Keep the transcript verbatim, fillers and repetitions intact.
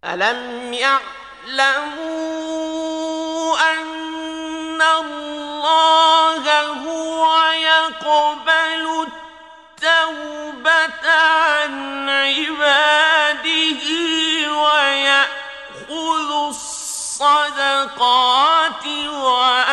ألم يعلموا أن الله هو يقبل التوبة عن عباده ويأخذ الصدقات وأن